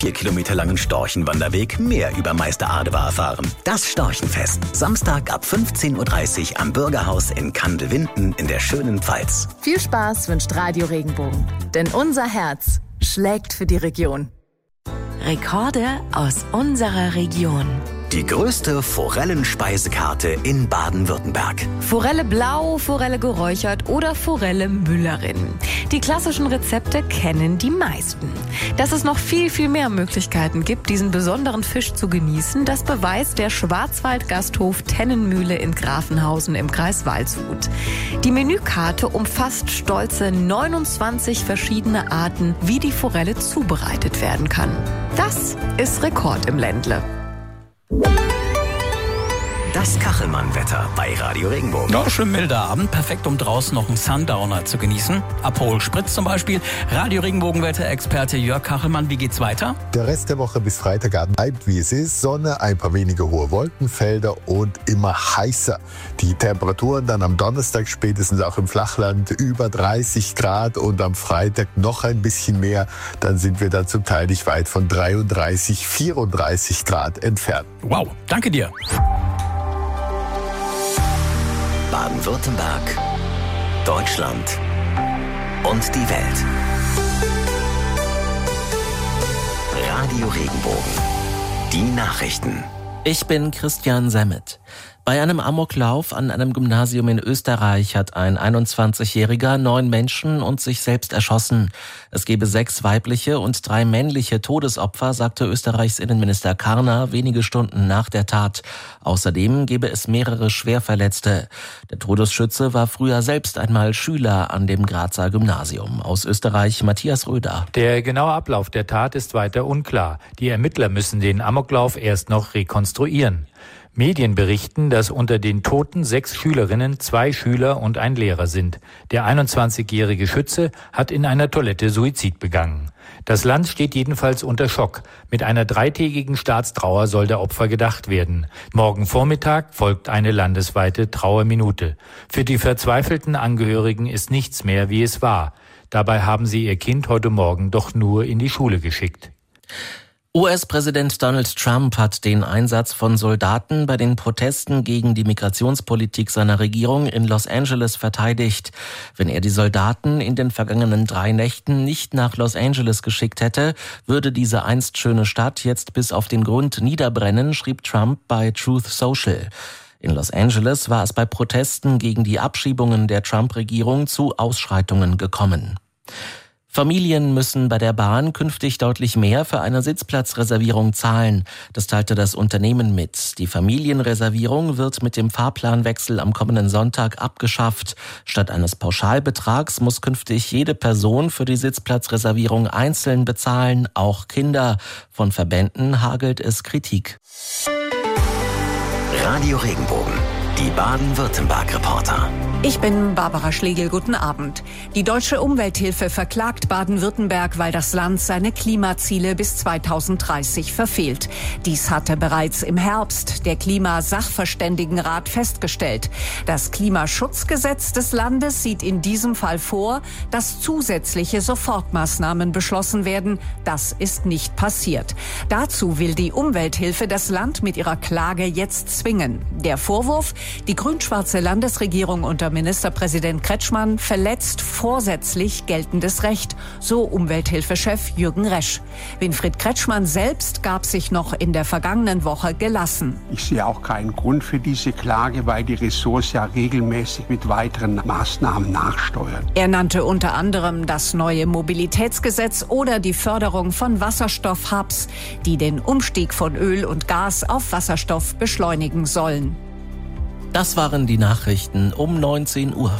4 Kilometer langen Storchenwanderweg mehr über Meister Adebar erfahren. Das Storchenfest. Samstag ab 15.30 Uhr am Bürgerhaus in Kandelwinden in der schönen Pfalz. Viel Spaß wünscht Radio Regenbogen. Denn unser Herz schlägt für die Region. Rekorde aus unserer Region. Die größte Forellenspeisekarte in Baden-Württemberg. Forelle blau, Forelle geräuchert oder Forelle Müllerin. Die klassischen Rezepte kennen die meisten. Dass es noch viel, viel mehr Möglichkeiten gibt, diesen besonderen Fisch zu genießen, das beweist der Schwarzwaldgasthof Tennenmühle in Grafenhausen im Kreis Waldshut. Die Menükarte umfasst stolze 29 verschiedene Arten, wie die Forelle zubereitet werden kann. Das ist Rekord im Ländle. Das Kachelmann-Wetter bei Radio Regenbogen. Ja, schön milder Abend, perfekt um draußen noch einen Sundowner zu genießen. Aperol Spritz zum Beispiel. Radio Regenbogen-Wetterexperte Jörg Kachelmann, wie geht's weiter? Der Rest der Woche bis Freitagabend bleibt wie es ist. Sonne, ein paar wenige hohe Wolkenfelder und immer heißer. Die Temperaturen dann am Donnerstag spätestens auch im Flachland über 30 Grad und am Freitag noch ein bisschen mehr. Dann sind wir dann zum Teil nicht weit von 33, 34 Grad entfernt. Wow, danke dir. Baden-Württemberg, Deutschland und die Welt. Radio Regenbogen. Die Nachrichten. Ich bin Christian Semmet. Bei einem Amoklauf an einem Gymnasium in Österreich hat ein 21-Jähriger 9 Menschen und sich selbst erschossen. Es gebe 6 weibliche und 3 männliche Todesopfer, sagte Österreichs Innenminister Karner wenige Stunden nach der Tat. Außerdem gebe es mehrere Schwerverletzte. Der Todesschütze war früher selbst einmal Schüler an dem Grazer Gymnasium. Aus Österreich Matthias Röder. Der genaue Ablauf der Tat ist weiter unklar. Die Ermittler müssen den Amoklauf erst noch rekonstruieren. Medien berichten, dass unter den Toten 6 Schülerinnen, 2 Schüler und ein Lehrer sind. Der 21-jährige Schütze hat in einer Toilette Suizid begangen. Das Land steht jedenfalls unter Schock. Mit einer 3-tägigen Staatstrauer soll der Opfer gedacht werden. Morgen Vormittag folgt eine landesweite Trauerminute. Für die verzweifelten Angehörigen ist nichts mehr, wie es war. Dabei haben sie ihr Kind heute Morgen doch nur in die Schule geschickt. US-Präsident Donald Trump hat den Einsatz von Soldaten bei den Protesten gegen die Migrationspolitik seiner Regierung in Los Angeles verteidigt. Wenn er die Soldaten in den vergangenen 3 Nächten nicht nach Los Angeles geschickt hätte, würde diese einst schöne Stadt jetzt bis auf den Grund niederbrennen, schrieb Trump bei Truth Social. In Los Angeles war es bei Protesten gegen die Abschiebungen der Trump-Regierung zu Ausschreitungen gekommen. Familien müssen bei der Bahn künftig deutlich mehr für eine Sitzplatzreservierung zahlen. Das teilte das Unternehmen mit. Die Familienreservierung wird mit dem Fahrplanwechsel am kommenden Sonntag abgeschafft. Statt eines Pauschalbetrags muss künftig jede Person für die Sitzplatzreservierung einzeln bezahlen, auch Kinder. Von Verbänden hagelt es Kritik. Radio Regenbogen. Die Baden-Württemberg-Reporter. Ich bin Barbara Schlegel, guten Abend. Die Deutsche Umwelthilfe verklagt Baden-Württemberg, weil das Land seine Klimaziele bis 2030 verfehlt. Dies hatte bereits im Herbst der Klimasachverständigenrat festgestellt. Das Klimaschutzgesetz des Landes sieht in diesem Fall vor, dass zusätzliche Sofortmaßnahmen beschlossen werden. Das ist nicht passiert. Dazu will die Umwelthilfe das Land mit ihrer Klage jetzt zwingen. Der Vorwurf: Die grün-schwarze Landesregierung unter Ministerpräsident Kretschmann verletzt vorsätzlich geltendes Recht, so Umwelthilfechef Jürgen Resch. Winfried Kretschmann selbst gab sich noch in der vergangenen Woche gelassen. Ich sehe auch keinen Grund für diese Klage, weil die Ressorts ja regelmäßig mit weiteren Maßnahmen nachsteuern. Er nannte unter anderem das neue Mobilitätsgesetz oder die Förderung von Wasserstoff-Hubs, die den Umstieg von Öl und Gas auf Wasserstoff beschleunigen sollen. Das waren die Nachrichten um 19 Uhr.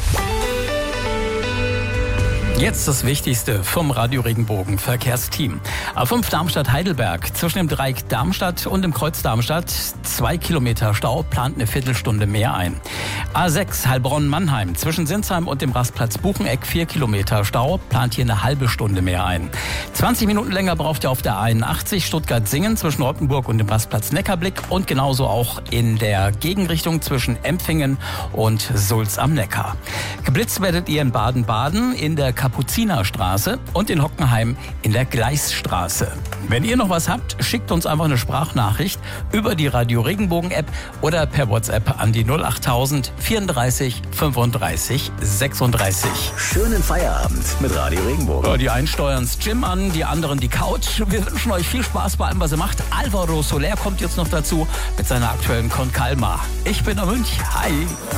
Jetzt das Wichtigste vom Radio Regenbogen Verkehrsteam. A5 Darmstadt-Heidelberg zwischen dem Dreieck Darmstadt und dem Kreuz Darmstadt 2 Kilometer Stau, plant eine Viertelstunde mehr ein. A6 Heilbronn-Mannheim zwischen Sinsheim und dem Rastplatz Bucheneck 4 Kilometer Stau, plant hier eine halbe Stunde mehr ein. 20 Minuten länger braucht ihr auf der A81 Stuttgart-Singen zwischen Rottenburg und dem Rastplatz Neckarblick und genauso auch in der Gegenrichtung zwischen Empfingen und Sulz am Neckar. Geblitzt werdet ihr in Baden-Baden in der Kapuzinerstraße und in Hockenheim in der Gleisstraße. Wenn ihr noch was habt, schickt uns einfach eine Sprachnachricht über die Radio Regenbogen App oder per WhatsApp an die 08000 34 35 36. Schönen Feierabend mit Radio Regenbogen. Ja, die einen steuern's Gym an, die anderen die Couch. Wir wünschen euch viel Spaß bei allem, was ihr macht. Alvaro Soler kommt jetzt noch dazu mit seiner aktuellen Con Calma. Ich bin der Münch. Hi.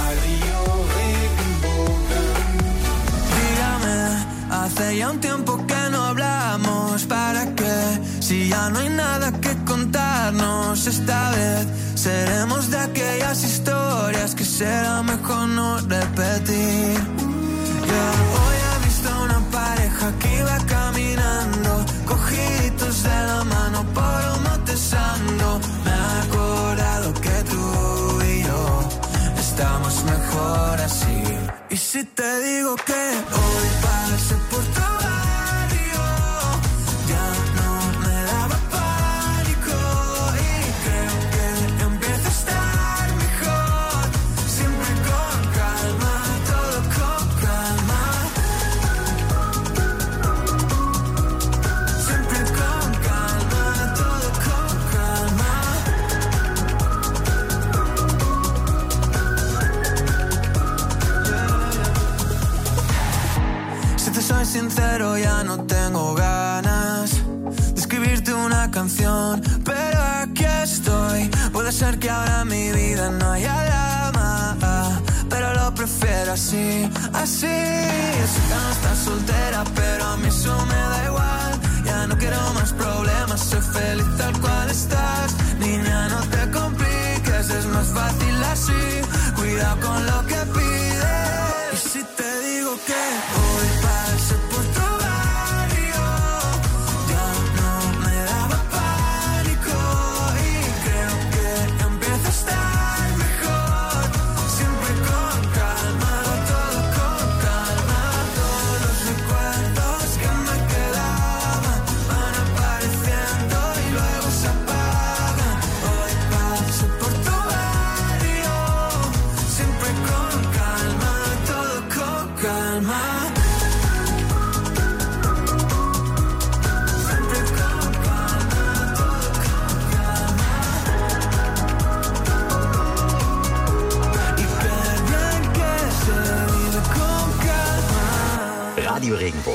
Hace ya un tiempo que no hablamos, ¿para qué? Si ya no hay nada que contarnos, esta vez seremos de aquellas historias que será mejor no repetir. Hoy he visto una pareja que iba caminando, cogiditos de la mano por un monte santo. Me he acordado que tú y yo estamos mejor así. Y si te digo que hoy pasé por tu barrio, ya no me daba pánico y creo que empieza a estar mejor. Siempre con calma, todo con calma. Siempre con calma, todo con calma. Si te soy sincero, ya no tengo ganas de escribirte una canción, pero aquí estoy. Puede ser que ahora en mi vida no haya drama, pero lo prefiero así, así. Yo sé que no estás soltera, pero a mí eso me da igual. Ya no quiero más problemas, soy feliz tal cual estás. Niña, no te compliques, es más fácil así. Cuidado con lo que pides. Y si te digo que hoy pasé por tu barrio, ya no me daba pánico y creo que empieza a estar mejor. Siempre con calma, todo con calma. Todos los recuerdos que me quedaban van apareciendo y luego se apagan. Hoy pasé por tu barrio, siempre con calma, todo con calma. Radio Regenbogen.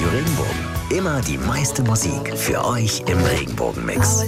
Radio Regenbogen. Immer die meiste Musik für euch im Regenbogen-Mix.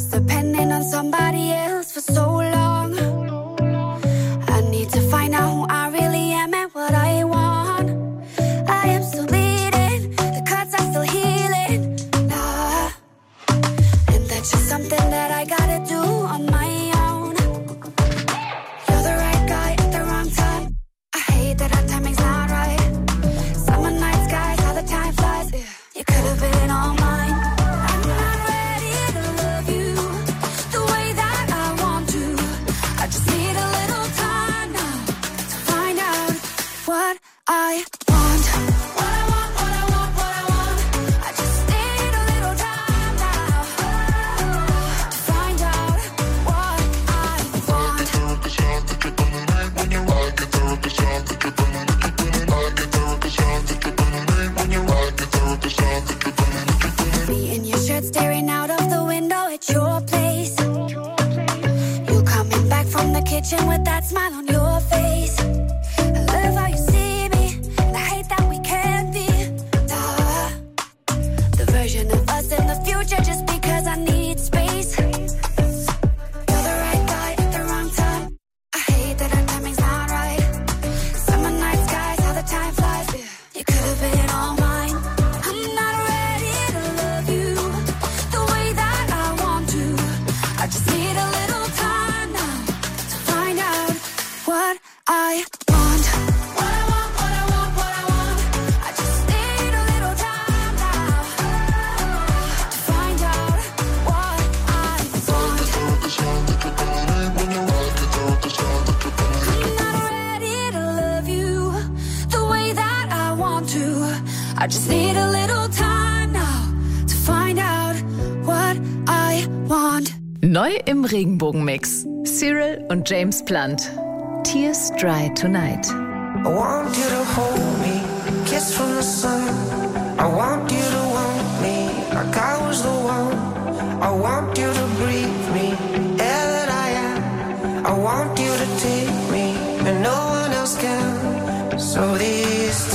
Neu im Regenbogen-Mix. Cyril und James Blunt. Tears Dry Tonight. I want you to hold me, kiss from the sun. I want you to want me like I was the one. I want you to breathe me, air that I am. I want you to take me and no one else can. So these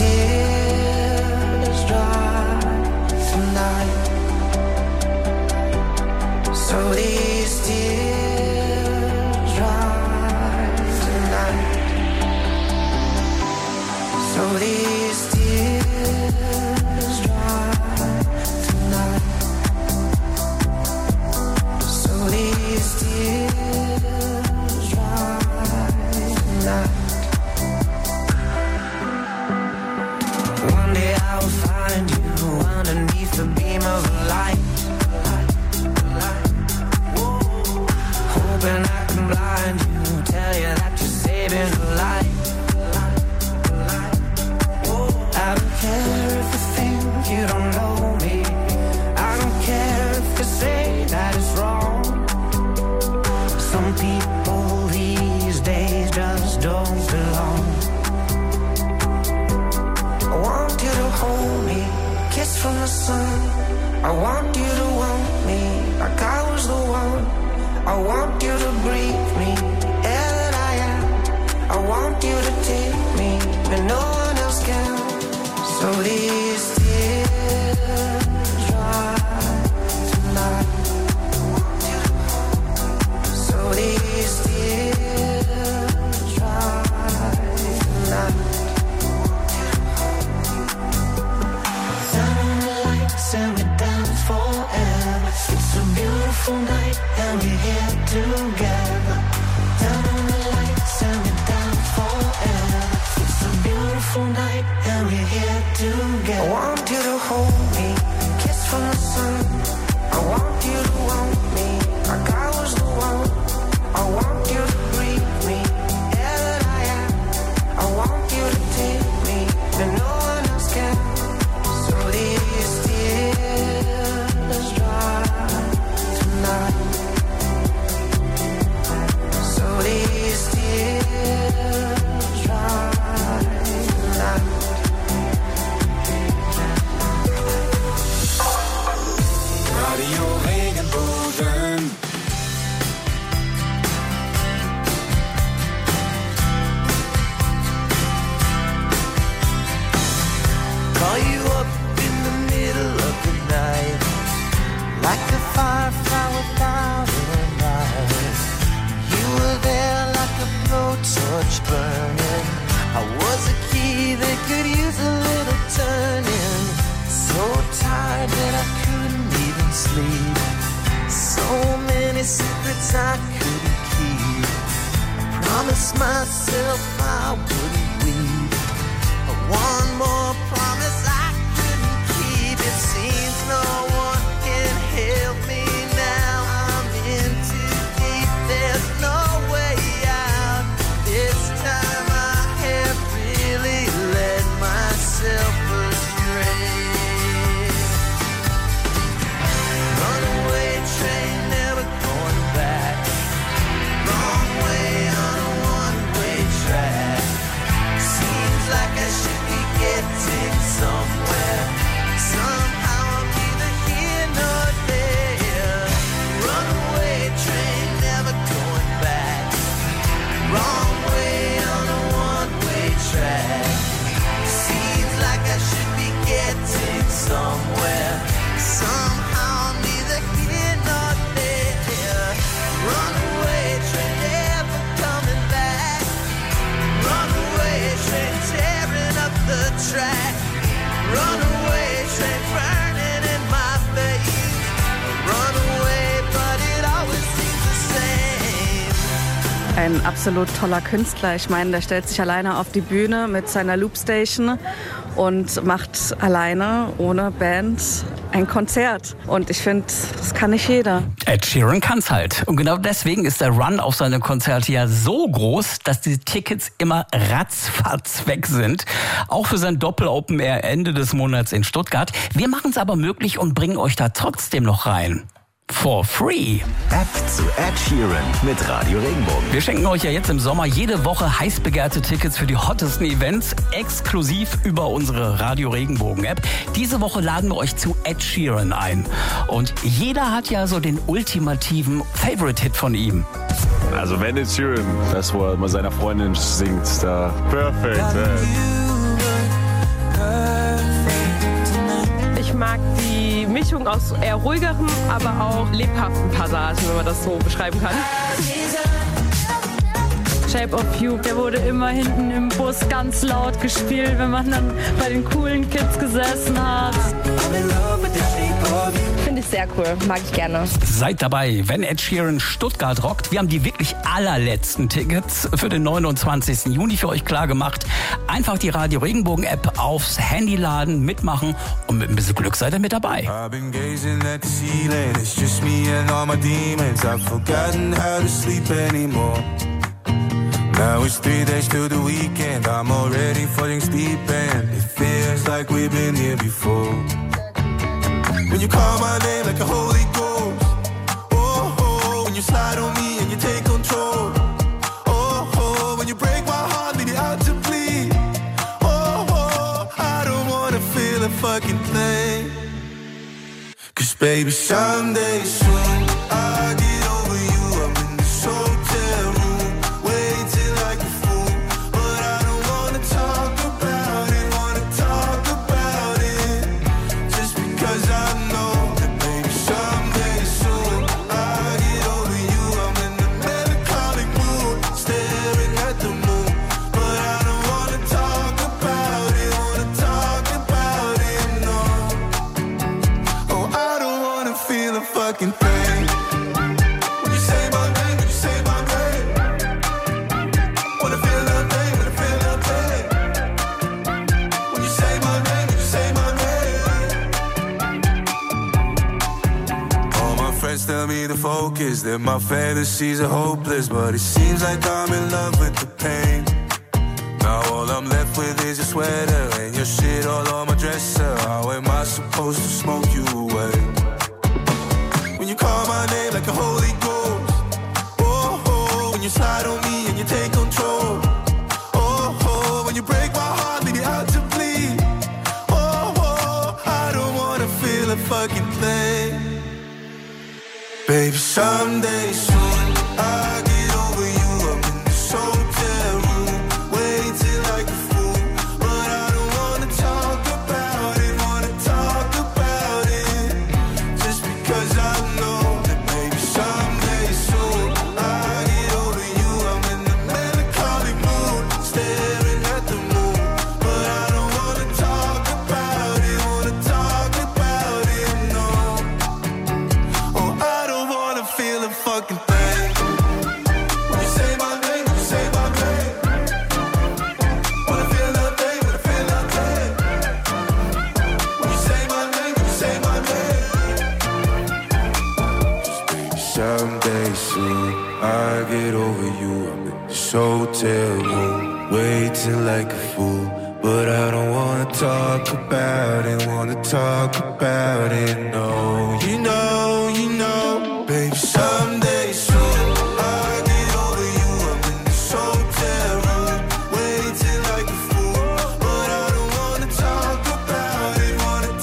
tears dry tonight. So these tears dry tonight. So these tears dry tonight. So these tears dry tonight. One day I will find you underneath the beam of a light. Hoping I can blind you, tell you that you're saving a life. I don't care if you think you don't know me. I don't care if you say that it's wrong. Some people these days just don't belong. I want you to hold me, kiss from the sun. I want you to want me like I was the one. I want you to breathe me, air that I am. I want you to take me, and no one else can. So these tears dry tonight. So these tears dry tonight. Turn on the lights and we're down forever. It's a beautiful night and we're here together. Turn on the lights and we're down forever. It's a beautiful night and we're here together. I want you to hold me, kiss from the sun. I want you to want me like I was the one. I want you to breathe me, air that I am. I want you to take me, and no one else can. So these tears dry tonight. So these tears dry tonight. that could use a little turning. So tired that I couldn't even sleep. So many secrets I couldn't keep. I promised myself I wouldn't weep. But one more promise I couldn't keep. It seems no one can help me now. I'm in too deep. There's no way out. This time I have really let myself astray. Runaway train, never going back. Wrong way on a one-way track. Seems like I should be getting somewhere. Somehow I'm neither here nor there. Runaway train, never going back. Wrong way on a one-way track. Seems like I should be getting somewhere. Somehow I'm neither here nor there. Runaway train, never coming back. Runaway train, tearing up the track. Runaway train, burning in my veins. Runaway, but it always seems the same. Ein absolut toller Künstler. Ich meine, der stellt sich alleine auf die Bühne mit seiner Loopstation und macht alleine, ohne Band, ein Konzert. Und ich finde, das kann nicht jeder. Ed Sheeran kann's halt. Und genau deswegen ist der Run auf seine Konzerte ja so groß, dass die Tickets immer ratzfatz weg sind. Auch für sein Doppel-Open Air Ende des Monats in Stuttgart. Wir machen's aber möglich und bringen euch da trotzdem noch rein. For free. App zu Ed Sheeran mit Radio Regenbogen. Wir schenken euch ja jetzt im Sommer jede Woche heiß begehrte Tickets für die hottesten Events, exklusiv über unsere Radio Regenbogen App. Diese Woche laden wir euch zu Ed Sheeran ein. Und jeder hat ja so den ultimativen Favorite-Hit von ihm. Also wenn Ed Sheeran, das wo er mal seiner Freundin singt, da perfekt. Ich mag die Mischung aus eher ruhigeren, aber auch lebhaften Passagen, wenn man das so beschreiben kann. Shape of You, der wurde immer hinten im Bus ganz laut gespielt, wenn man dann bei den coolen Kids gesessen hat. Finde ich sehr cool, mag ich gerne. Seid dabei, wenn Ed Sheeran Stuttgart rockt. Wir haben die wirklich allerletzten Tickets für den 29. Juni für euch klar gemacht. Einfach die Radio Regenbogen App aufs Handy laden, mitmachen und mit ein bisschen Glück seid ihr mit dabei. I've been gazing at the ceiling, it's just me and all my demons. I've forgotten how to sleep anymore. Now it's 3 days till the weekend, I'm already falling deep and it feels like we've been here before. When you call my name like a Holy Ghost, oh, oh, when you slide on me and you take control, oh, oh, when you break my heart, leave it out to bleed, oh, oh, I don't wanna feel a fucking thing, 'cause baby someday soon, I get over you, I'm in this hotel room, waiting like a fool, but I don't wanna talk about it, just because I know that maybe someday soon, I get over you, I'm in the melancholic mood, staring at the moon, but I don't wanna talk about it, no, oh I don't wanna feel a fucking thing. When you say my name, when you say my name, wanna feel nothing, wanna feel nothing. When you say my name, when you say my name. All my friends tell me to focus, that my fantasies are hopeless, but it seems like I'm in love with the pain. Now all I'm left with is your sweater and your shit all on my dresser. How am I supposed to smoke you away? When you call my name like a Holy Ghost, oh, oh, when you slide on me and you take control, oh, oh, when you break my heart, leave it out to bleed, oh, oh, I don't wanna feel a fucking thing, baby someday soon, I get over you, I'm in this hotel room, waiting like a fool, but I don't wanna talk about it, just because I know that maybe someday soon, I get over you, I'm in the melancholic mood, staring at the moon, but hotel room, waiting like a fool. But I don't wanna talk about it, wanna talk about it, no. You know, baby, someday soon I'll get over you. I'm in this hotel room, waiting like a fool. But I don't wanna talk about it,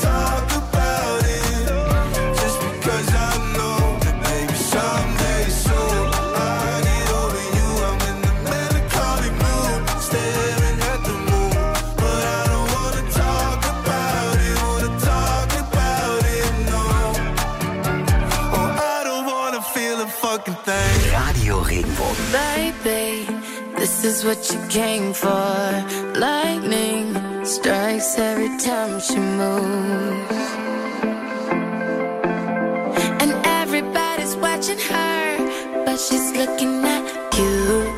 just because I know that, baby, someday soon I'll get over you. I'm in the melancholy mood, staring at the moon. But I don't wanna talk about it, no. Oh, I don't wanna feel a fucking thing. Radio Regenbogen. Baby, this is what you came for. Lightning strikes every time she moves. And everybody's watching her, but she's looking at you.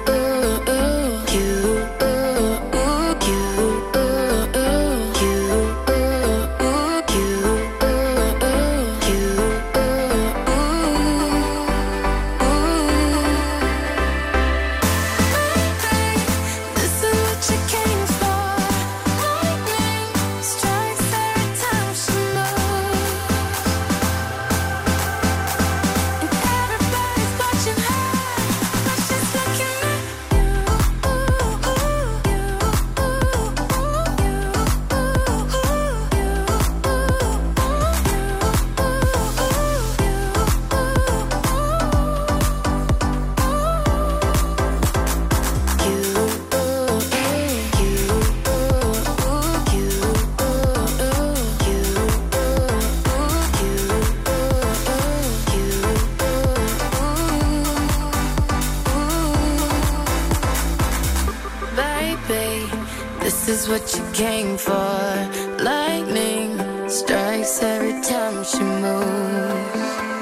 This is what you came for. Lightning strikes every time she moves.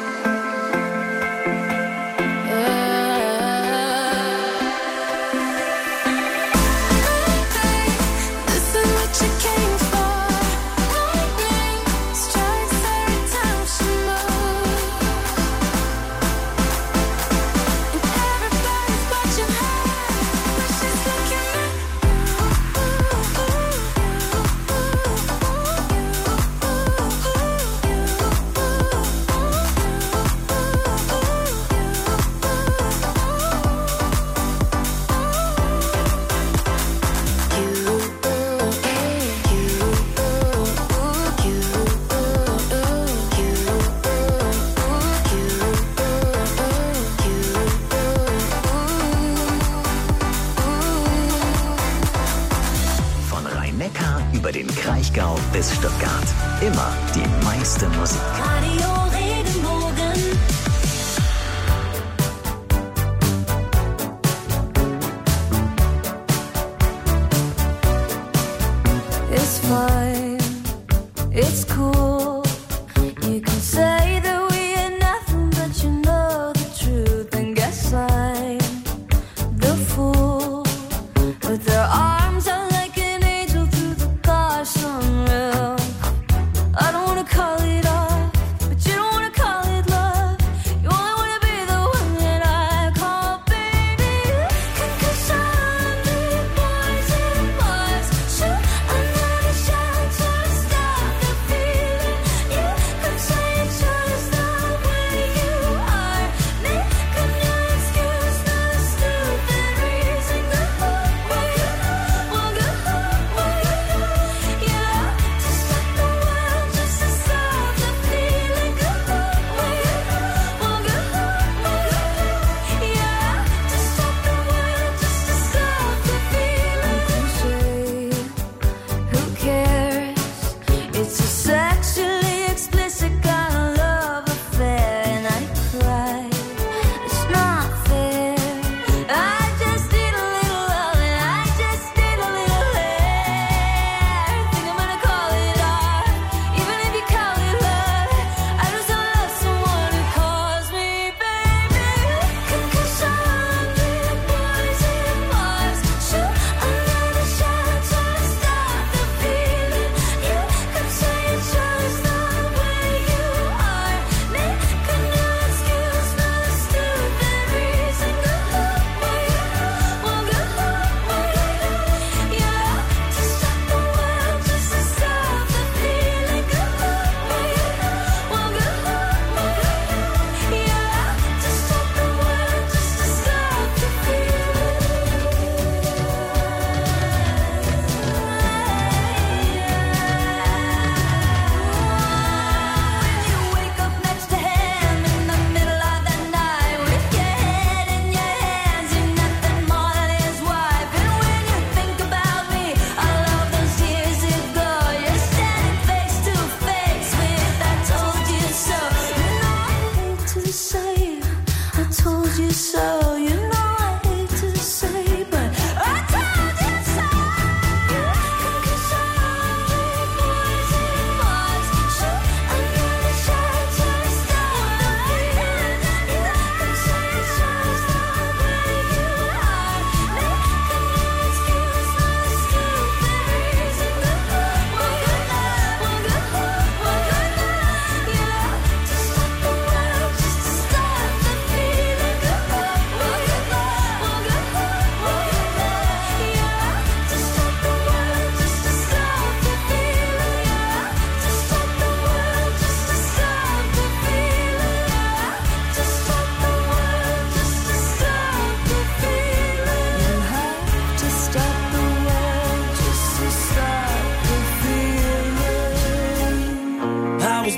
Über den Kraichgau bis Stuttgart. Immer die meiste Musik. Radio Regenbogen. It's fine, it's cool. You can say that we ain't nothing, but you know the truth. And guess I'm the fool with their arms out. I don't wanna call it off, but you don't wanna call it love. You only wanna be the one that I call baby. Concussion, big boys and boys. Shoot another shot to stop the feeling.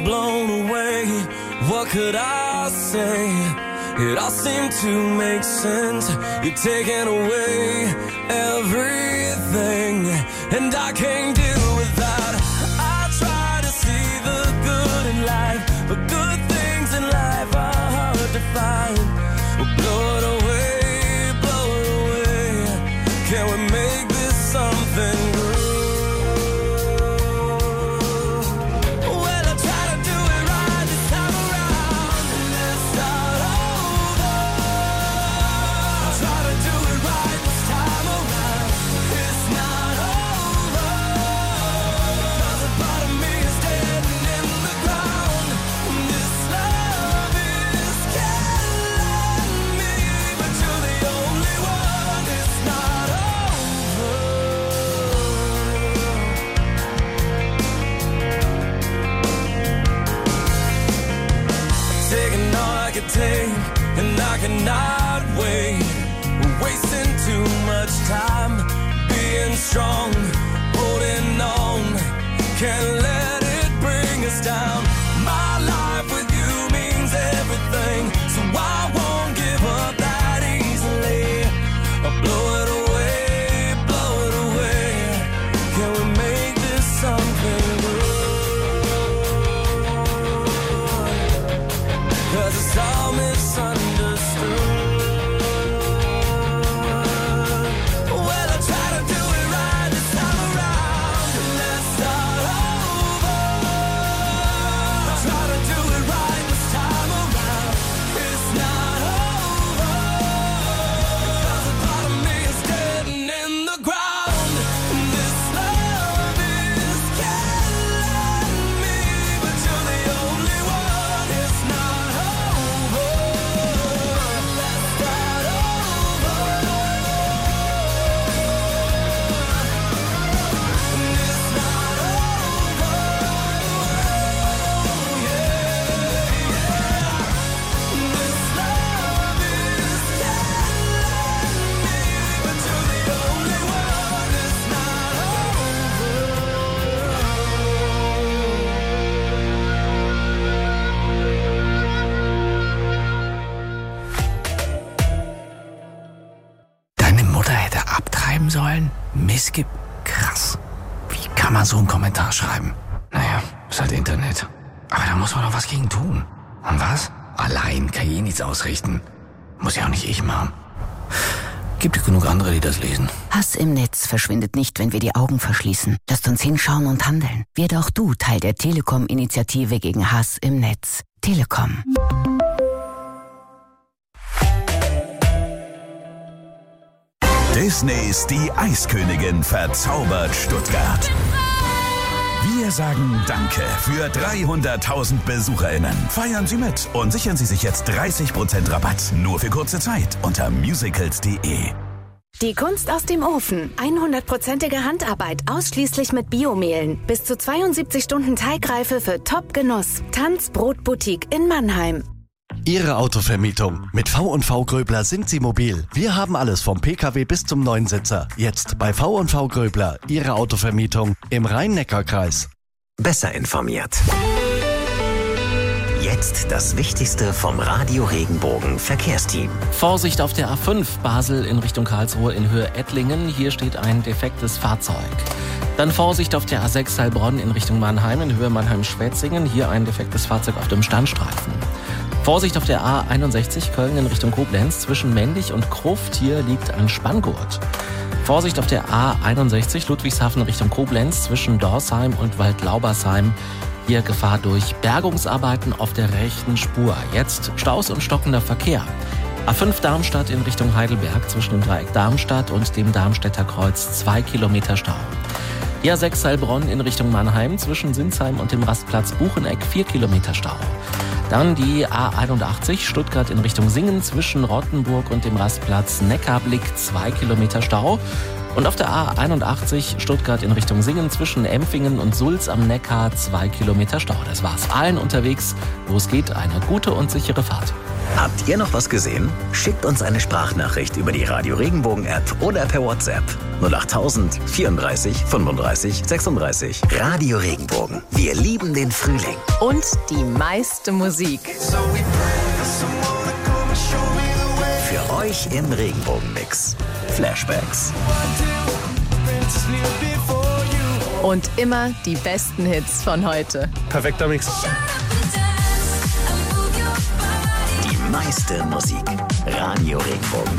blown away. What could I say? It all seemed to make sense. You're taking away everything, and I can't deal with that. I try to see the good in life, but good things in life are hard to find. Well, blow it away, blow it away. Can we make this something good? And I cannot wait. We're wasting too much time being strong, holding on. Can't let it bring us down. My life with you means everything, so I won't give up that easily. I'll blow it away, blow it away. Can we make this something good? 'Cause it's all misunderstood. Well, I try to do it right this time around. Let's start over. I try to do it right this time around. It's not over. 'Cause a part of me is dead and in the ground. This love is killing me, but you're the only one. It's not over. Let's start over. It's not over. This love is killing me, but you're the only one. It's not Deine Mutter hätte abtreiben sollen? Missgib. Krass. Wie kann man so einen Kommentar schreiben? Naja, ist halt Internet. Aber da muss man doch was gegen tun. Und was? Allein kann ich nichts ausrichten. Muss ja auch nicht ich machen. Gibt ja genug andere, die das lesen. Hass im Netz verschwindet nicht, wenn wir die Augen verschließen. Lasst uns hinschauen und handeln. Werde auch du Teil der Telekom-Initiative gegen Hass im Netz. Telekom. Disneys Die Eiskönigin verzaubert Stuttgart. Wir sagen Danke für 300.000 BesucherInnen. Feiern Sie mit und sichern Sie sich jetzt 30% Rabatt. Nur für kurze Zeit unter musicals.de. Die Kunst aus dem Ofen. 100%ige Handarbeit, ausschließlich mit Biomehlen. Bis zu 72 Stunden Teigreife für Top-Genuss. Tanz Brot Boutique in Mannheim. Ihre Autovermietung. Mit V&V Gröbler sind Sie mobil. Wir haben alles vom Pkw bis zum Neunsitzer. Jetzt bei V&V Gröbler. Ihre Autovermietung im Rhein-Neckar-Kreis. Besser informiert. Jetzt das Wichtigste vom Radio Regenbogen Verkehrsteam. Vorsicht auf der A5 Basel in Richtung Karlsruhe in Höhe Ettlingen. Hier steht ein defektes Fahrzeug. Dann Vorsicht auf der A6 Heilbronn in Richtung Mannheim in Höhe Mannheim-Schwetzingen. Hier ein defektes Fahrzeug auf dem Standstreifen. Vorsicht auf der A61 Köln in Richtung Koblenz. Zwischen Mendig und Gruft hier liegt ein Spanngurt. Vorsicht auf der A61 Ludwigshafen Richtung Koblenz. Zwischen Dorsheim und Waldlaubersheim. Hier Gefahr durch Bergungsarbeiten auf der rechten Spur. Jetzt Staus und stockender Verkehr. A5 Darmstadt in Richtung Heidelberg zwischen dem Dreieck Darmstadt und dem Darmstädter Kreuz 2 Kilometer Stau. Die A6 Heilbronn in Richtung Mannheim zwischen Sinsheim und dem Rastplatz Bucheneck 4 Kilometer Stau. Dann die A81 Stuttgart in Richtung Singen zwischen Rottenburg und dem Rastplatz Neckarblick 2 Kilometer Stau. Und auf der A81 Stuttgart in Richtung Singen zwischen Empfingen und Sulz am Neckar 2 Kilometer Stau. Das war's. Allen unterwegs, wo es geht, eine gute und sichere Fahrt. Habt ihr noch was gesehen? Schickt uns eine Sprachnachricht über die Radio Regenbogen App oder per WhatsApp 08000 34 35 36. Radio Regenbogen. Wir lieben den Frühling. Und die meiste Musik. Für euch im Regenbogenmix. Flashbacks. Und immer die besten Hits von heute. Perfekter Mix. Die meiste Musik. Radio Regenbogen.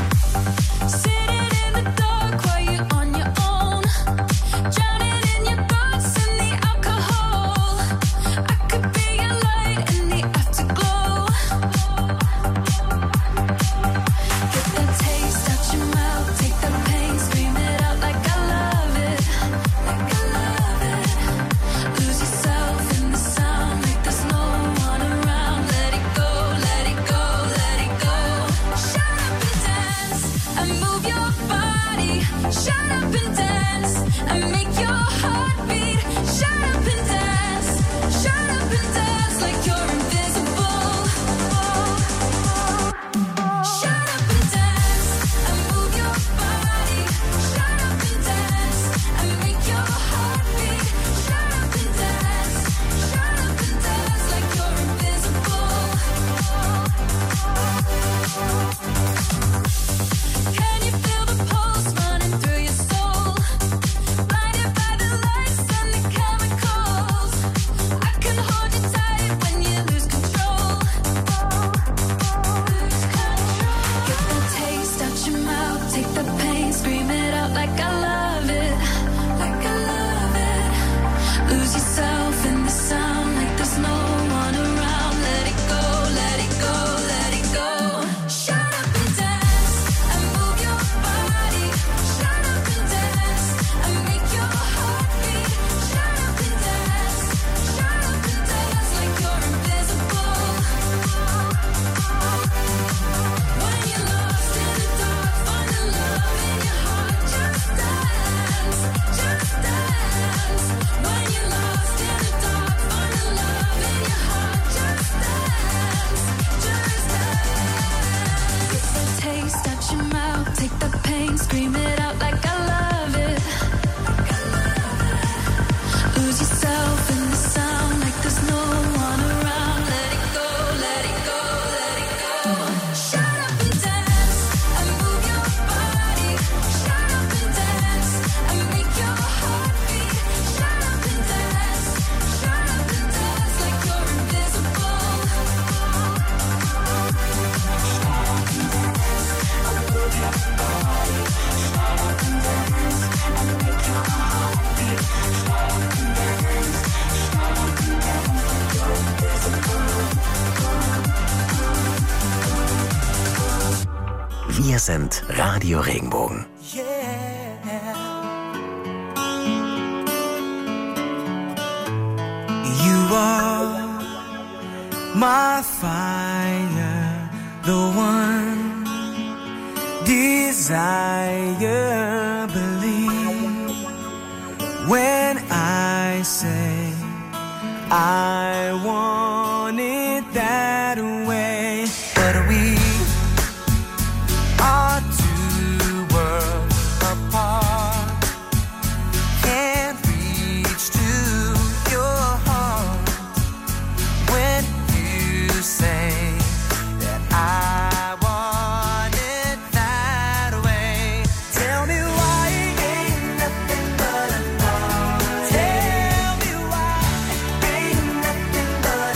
Wir sind Radio Regenbogen. You are my fire, the one desire. Believe when I say I want it that way, but we are two worlds apart. Can't reach to your heart when you say that I want it that way. Tell me why ain't nothing but a thought. Tell me why ain't nothing but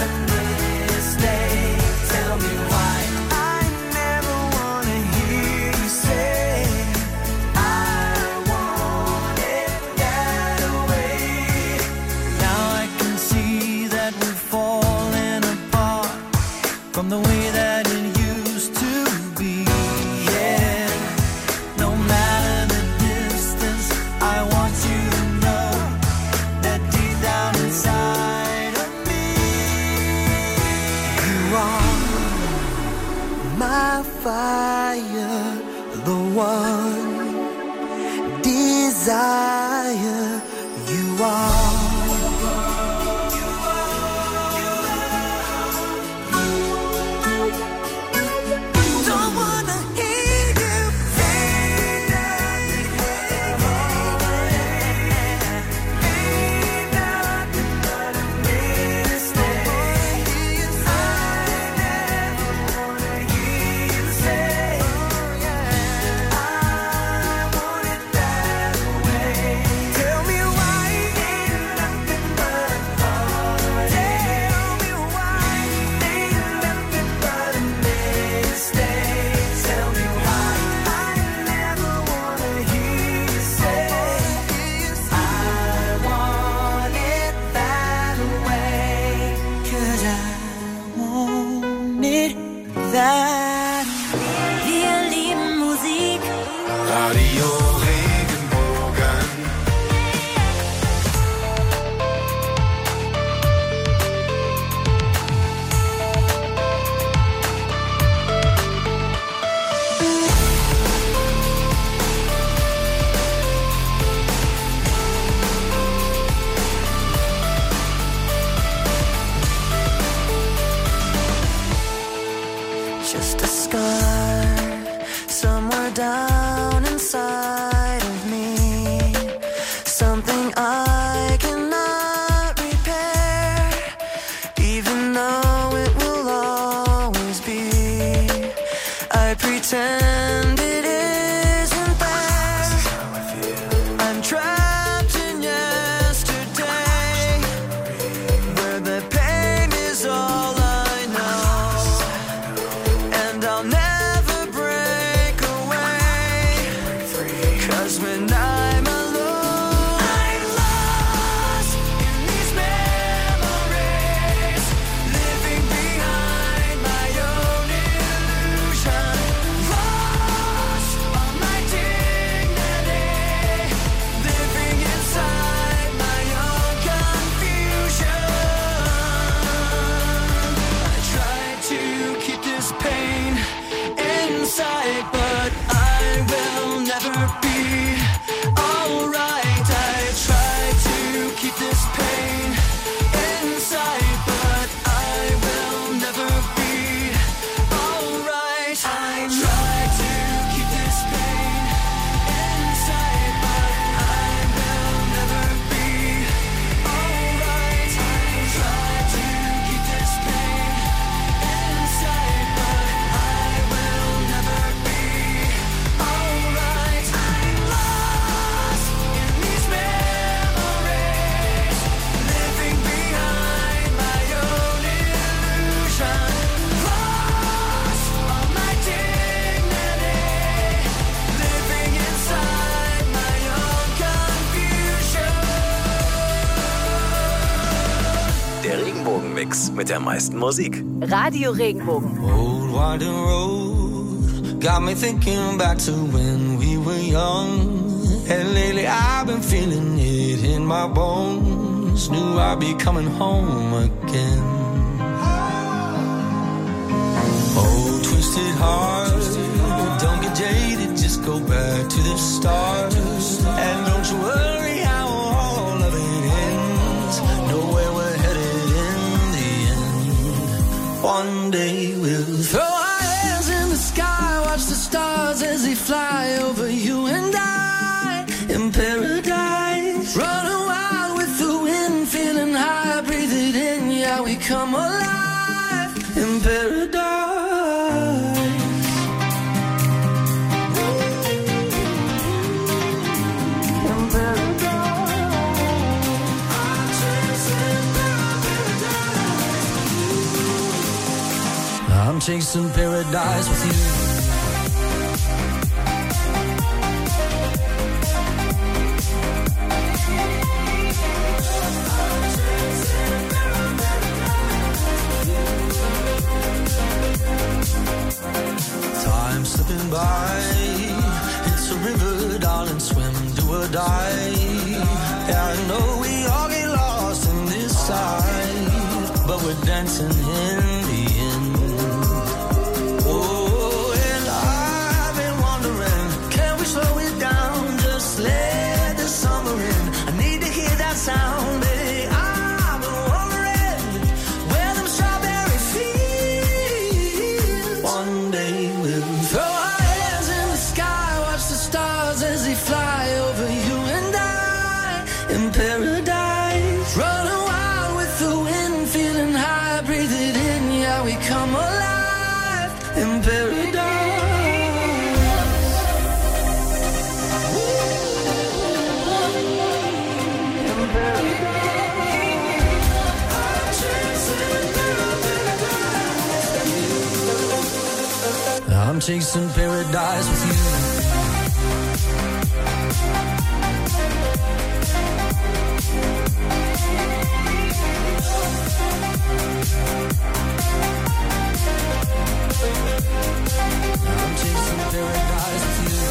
this pain inside, but I will never be alright. I try to keep this pain inside, but I will never be alright. I try to keep this pain inside, but I will never be alright. I'm lost in these memories, living behind my own illusion. Lost all my dignity, living inside my own confusion. Der Regenbogenmix mit der meisten Musik. Radio Regenbogen. Old winding road got me thinking back to when we were young. And lately I've been feeling it in my bones. Knew I'd be coming home again. Oh, twisted heart, don't get jaded, just go back to the start. And don't you worry how all of it ends. Know where we're headed in the end. One day we'll throw our hands in the sky, watch the stars as they fly over you and I in paradise. Running wild with the wind, feeling high, breathe it in, yeah, we come alive in paradise. I'm chasing paradise with you. Time slipping by, it's a river, darling, swim, do or die. Yeah, I know we all get lost in this side, but we're dancing in the end. Oh, and I've been wondering, can we slow it down, just let the summer in. I need to hear that sound, baby. I've been wondering where them strawberry fields. One day we'll throw our hands in the sky, watch the stars as they fly over you and I in paradise. Running wild with the wind, feeling high, breathe it in, yeah, we come alive in paradise. I'm chasing paradise with you. I'm chasing paradise with you.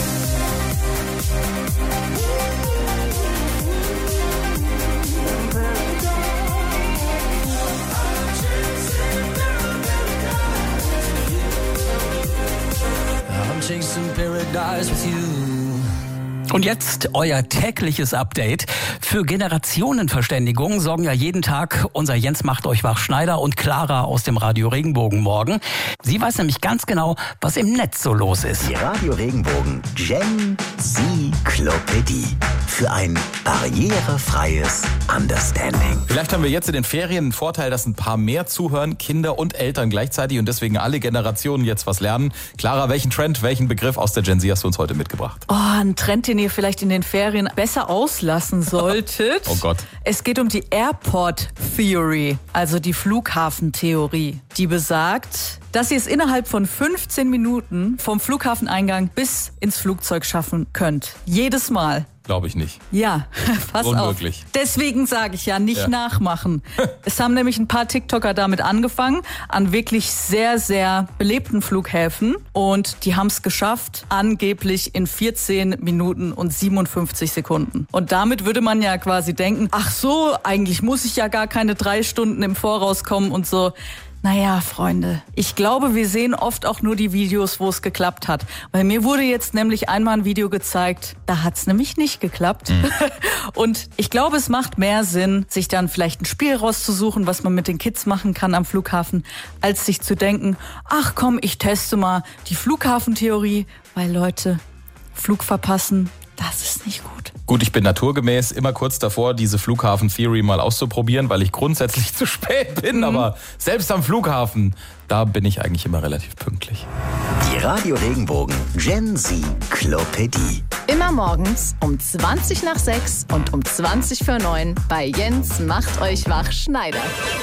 I'm chasing paradise with you. Und jetzt euer tägliches Update. Für Generationenverständigung sorgen ja jeden Tag unser Jens macht euch wach Schneider und Clara aus dem Radio Regenbogen morgen. Sie weiß nämlich ganz genau, was im Netz so los ist. Die Radio Regenbogen Gen-Zyklopädie für ein barrierefreies Understanding. Vielleicht haben wir jetzt in den Ferien einen Vorteil, dass ein paar mehr zuhören, Kinder und Eltern gleichzeitig und deswegen alle Generationen jetzt was lernen. Clara, welchen Trend, welchen Begriff aus der Gen Z hast du uns heute mitgebracht? Oh, ein Trend, den ihr vielleicht in den Ferien besser auslassen solltet. Oh Gott. Es geht um die Airport Theory, also die Flughafentheorie, die besagt, dass ihr es innerhalb von 15 Minuten vom Flughafeneingang bis ins Flugzeug schaffen könnt. Jedes Mal. Glaube ich nicht. Ja, pass Unmöglich. auf. Deswegen sage ich ja, nicht nachmachen. Es haben nämlich ein paar TikToker damit angefangen, an wirklich sehr, sehr belebten Flughäfen. Und die haben es geschafft, angeblich in 14 Minuten und 57 Sekunden. Und damit würde man ja quasi denken, ach so, eigentlich muss ich ja gar keine 3 Stunden im Voraus kommen und so. Naja, Freunde, ich glaube, wir sehen oft auch nur die Videos, wo es geklappt hat. Weil mir wurde jetzt nämlich einmal ein Video gezeigt, da hat's nämlich nicht geklappt. Und ich glaube, es macht mehr Sinn, sich dann vielleicht ein Spiel rauszusuchen, was man mit den Kids machen kann am Flughafen, als sich zu denken, ach komm, ich teste mal die Flughafentheorie, weil Leute, Flug verpassen, das ist nicht gut. Gut, ich bin naturgemäß immer kurz davor, diese Flughafen-Theory mal auszuprobieren, weil ich grundsätzlich zu spät bin. Aber selbst am Flughafen, da bin ich eigentlich immer relativ pünktlich. Die Radio Regenbogen Gen Z Klopädie. Immer morgens um 20 nach 6 und um 20 vor 9 bei Jens macht euch wach Schneider.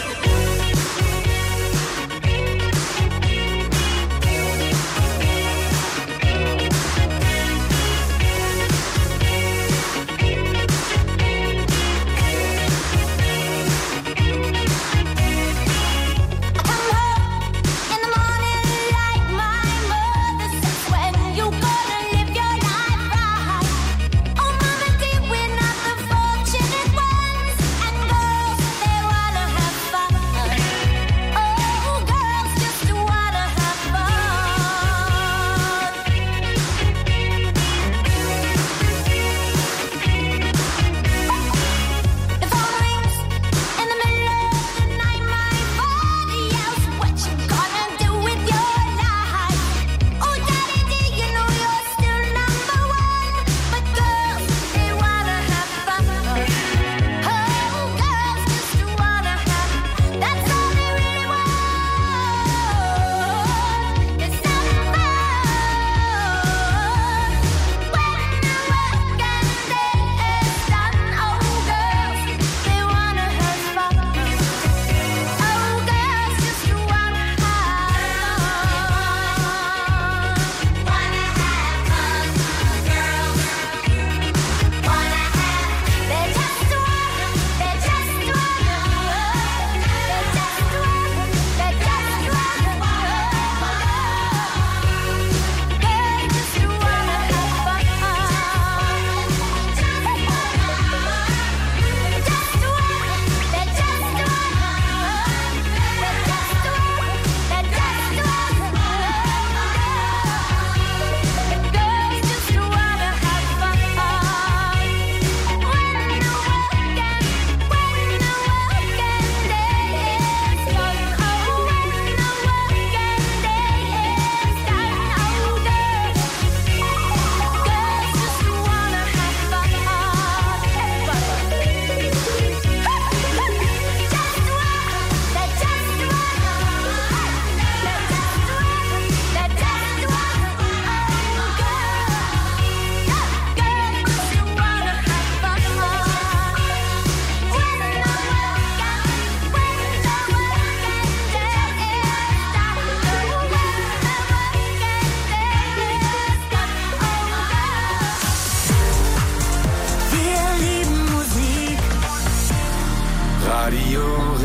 Radio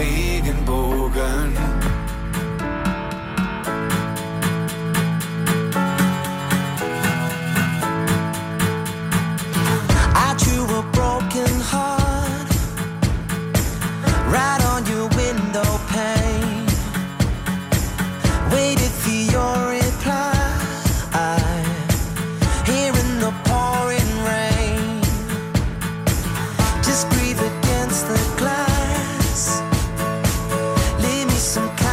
Regenbogen. I drew a broken heart right on your window pane. Waited for your reply here in the pouring rain. Just breathe against the glass. Leave me some kind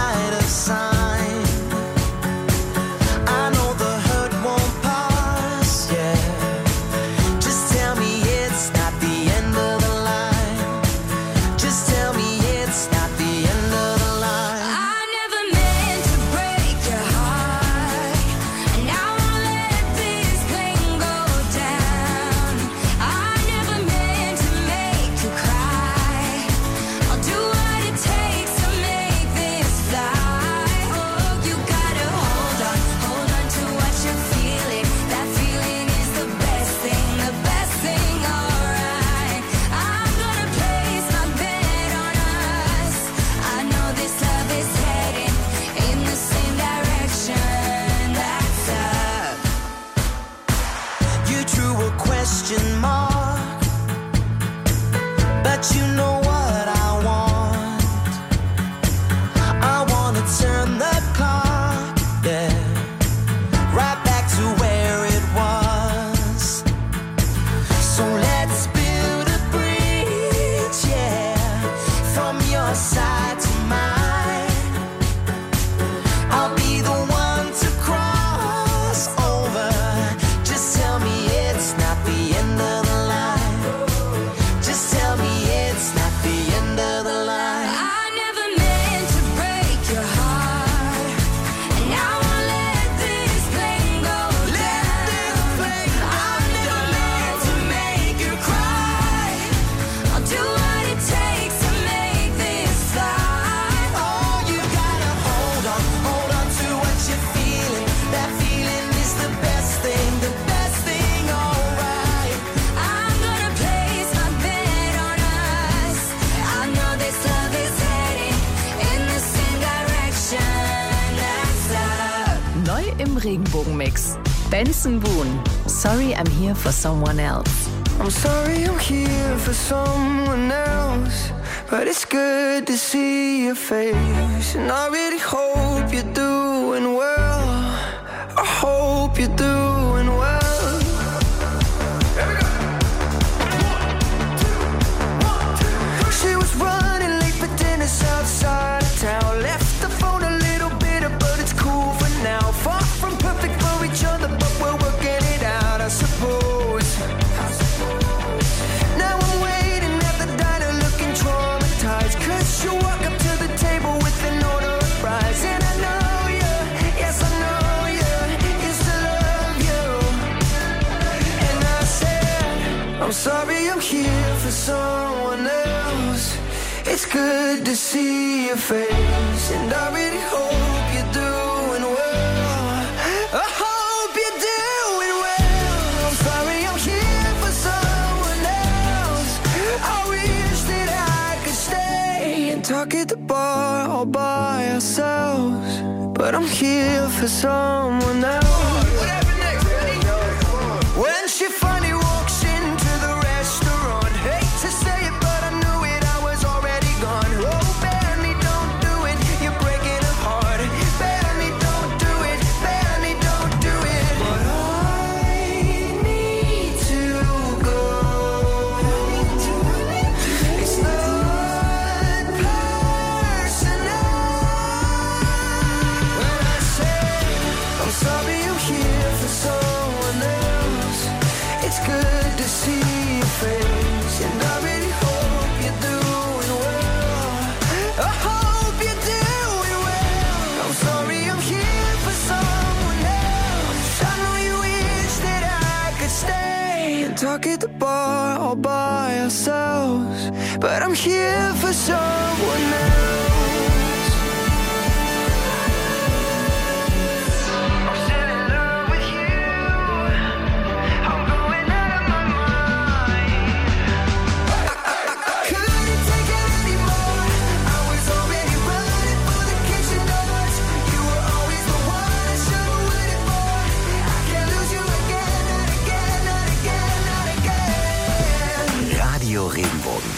from your side to mine. I'll be the one to cross over. Just tell me it's not the end of the line. Just tell me it's not the end of the line. I never meant to break your heart, and I won't let this plane go down. I never meant to make you cry. I'll do what it takes to make this fly. Oh, you gotta hold on to what you're feeling. That feeling is the best thing, alright. I'm gonna place my bet on us. I know this love is heading in the same direction as us. Neu im Regenbogenmix. Benson Boone. Sorry, I'm here for someone else. I'm sorry I'm here for someone else, but it's good to see your face. And I really hope you're doing well. I hope you're doing well. She was running late for dinner outside of town. Left the phone a little bitter, but it's cool for now. Far from perfect for each other, but we're working it out, I suppose. Now I'm waiting at the diner looking traumatized, 'cause you walk up to the table with an order of fries. And I know you, yes I know you, used to love you. And I said, I'm sorry I'm here for someone else. It's good to see your face, and I really hope you're doing well. I hope you're doing well. I'm sorry I'm here for someone else. I wish that I could stay and talk at the bar all by ourselves, but I'm here for someone else. When she finally walks into the restaurant, hate to say it, but I knew it, I was already gone. Oh, Benny, don't do it, you're breaking her heart. Benny, don't do it, Benny, don't do it. But I need to go. It's not personal. When I say I'm sorry I'm here for someone else, it's good to see your face, and I really hope you're doing well. I hope you're doing well. I'm sorry I'm here for someone else. I know you wish that I could stay and talk at the bar all by ourselves, but I'm here for someone else. I'm still in love with you. I'm going out of my mind. I couldn't take it anymore. I was already running for the kitchen doors. You were always the one I should've waited for. I can't lose you again, not again, not again, not again. Radio Regenbogen.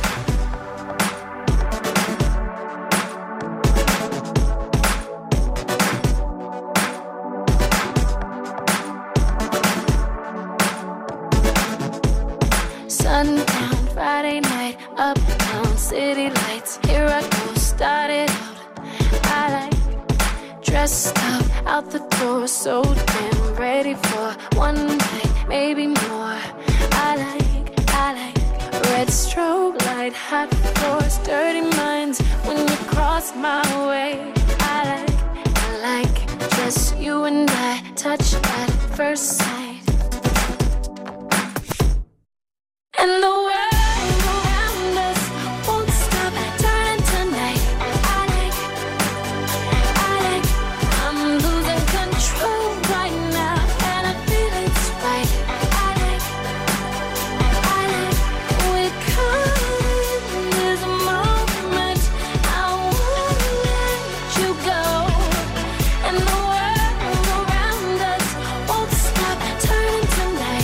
Sundown, Friday night, uptown, city lights. Here I go, started out. I like dressed up, out the door, so damn ready for one night, maybe more. I like red strobe light, hot floors, dirty minds. When you cross my way, I like just you and I, touch at first sight. And the world around us won't stop turning tonight. I like, I'm losing control right now, and I feel it's right. I like, we're coming, there's a moment I won't let you go. And the world around us won't stop turning tonight.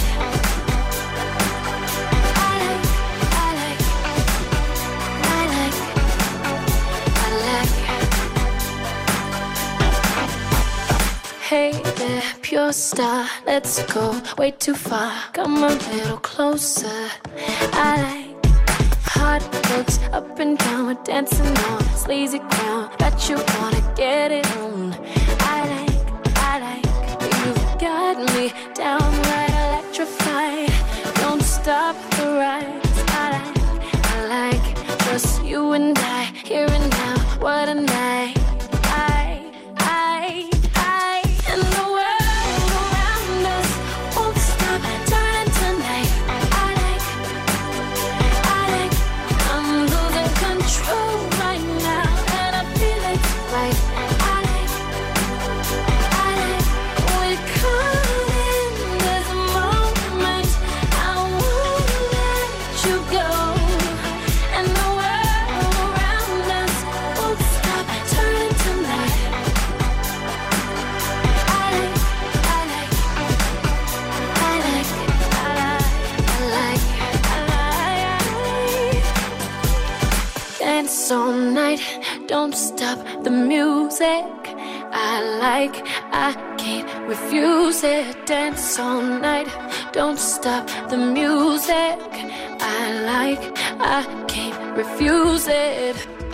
Hey there, pure star, let's go way too far. Come a little closer. I like hot hot looks up and down, we're dancing on sleazy ground. Bet you wanna get it on. I like, you've got me downright electrified. Don't stop the rise. I like, just you and I, here and now. What a night. And the world around us won't stop turning tonight. I like, I'm losing control right now, and I feel it's right. I like, we're caught in this moment. I won't let you go. And the world around us won't stop turning tonight. Dance all night, don't stop the music. I can't refuse it. Dance all night, don't stop the music. I can't refuse it.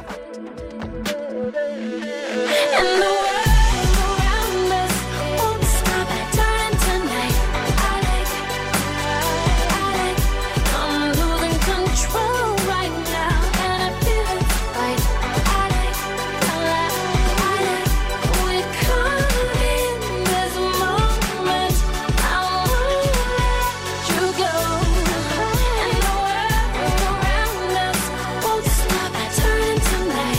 And the world around us won't stop turning tonight. I like, I'm losing control right now, and I feel it's right. I like, we're caught in this moment. I won't let you go. And the world around us won't stop turning tonight.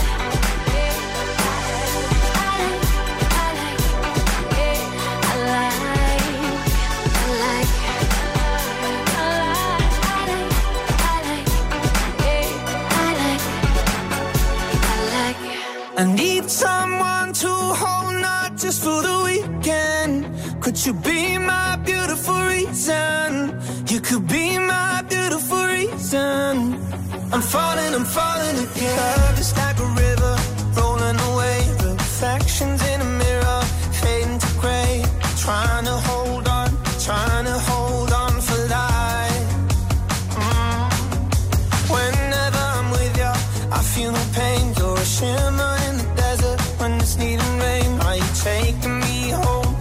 I need someone to hold, not just for the weekend. Could you be my beautiful reason? You could be my beautiful reason. I'm falling again. Love is like a river, rolling away. Reflections in a mirror, fading to gray. Trying to hold on for life. Whenever I'm with you, I feel no pain. You're a shimmer in the desert when it's needing rain. Are you taking me home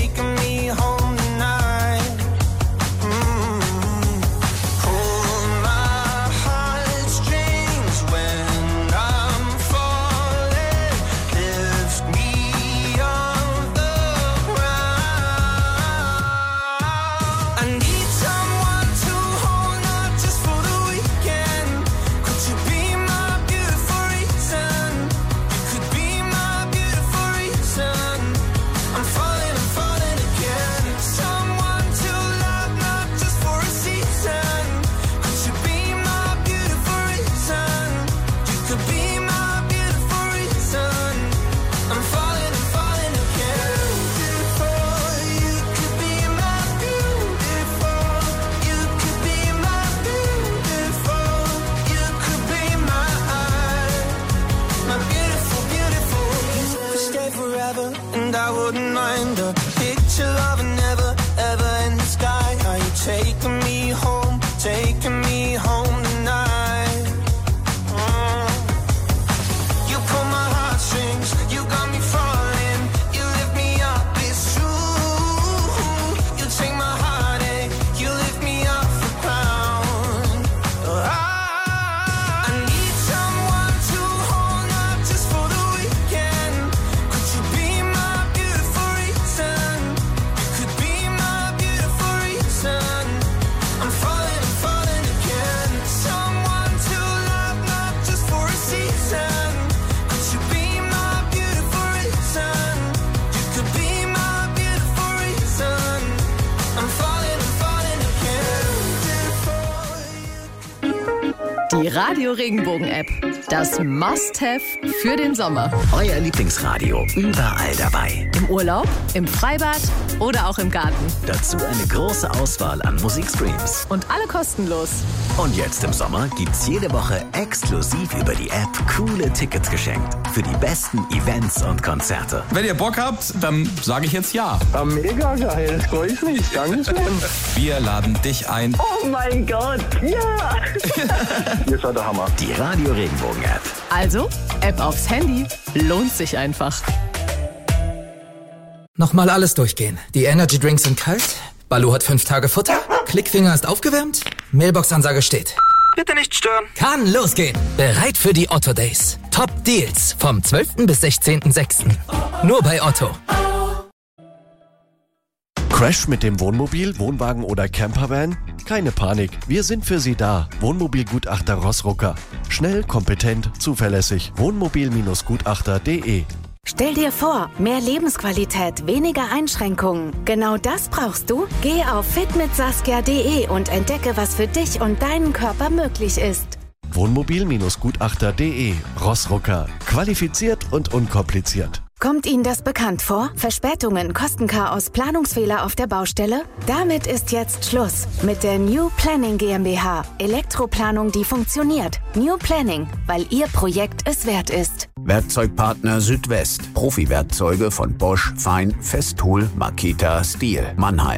tonight? Hold my heartstrings when I'm falling. Lift me off the ground. I need someone to hold, not just for the weekend. Could you be my beautiful reason? You could be my beautiful reason. I'm falling again. Someone to love, not just for a season. Could you be my beautiful reason? You could be my beautiful reason. I'm falling again. Beautiful, you could be my beautiful. You could be my beautiful. You could be my beautiful, beautiful. You could stay forever, and I wouldn't mind a picture of an never, ever in the sky. Are you taking me home tonight? You pull my heartstrings, you got me falling. You lift me up, it's true. You take my heartache, you lift me off the ground. I need someone to hold, not just for the weekend. Could you be my beautiful reason? You could be my beautiful reason. I'm falling again. Someone to love, not just for a season. Could you be my beautiful reason? You could be my beautiful reason. I'm falling again. Die Radio Regenbogen App. Das Must-Have für den Sommer. Euer Lieblingsradio überall dabei. Im Urlaub, im Freibad oder auch im Garten. Dazu eine große Auswahl an Musikstreams. Und alle kostenlos. Und jetzt im Sommer gibt's jede Woche exklusiv über die App coole Tickets geschenkt. Für die besten Events und Konzerte. Wenn ihr Bock habt, dann sage ich jetzt ja. Mega geil, freue ich mich. Dankeschön. Wir laden dich ein. Oh mein Gott, ja! Ihr seid der Hammer. Die Radio Regenbogen App. Also, App aufs Handy. Lohnt sich einfach. Nochmal alles durchgehen. Die Energy Drinks sind kalt. Balu hat 5 Tage Futter. Klickfinger ist aufgewärmt. Mailbox-Ansage steht. Bitte nicht stören. Kann losgehen. Bereit für die Otto Days. Top Deals vom 12. bis 16.06. Nur bei Otto. Crash mit dem Wohnmobil, Wohnwagen oder Campervan? Keine Panik, wir sind für Sie da. Wohnmobilgutachter Rossrucker. Schnell, kompetent, zuverlässig. Wohnmobil-gutachter.de. Stell dir vor, mehr Lebensqualität, weniger Einschränkungen. Genau das brauchst du? Geh auf fitmitsaskia.de und entdecke, was für dich und deinen Körper möglich ist. Wohnmobil-gutachter.de. Rossrucker. Qualifiziert und unkompliziert. Kommt Ihnen das bekannt vor? Verspätungen, Kostenchaos, Planungsfehler auf der Baustelle? Damit ist jetzt Schluss mit der New Planning GmbH. Elektroplanung, die funktioniert. New Planning, weil Ihr Projekt es wert ist. Werkzeugpartner Südwest. Profi-Werkzeuge von Bosch, Fein, Festool, Makita, Stihl, Mannheim.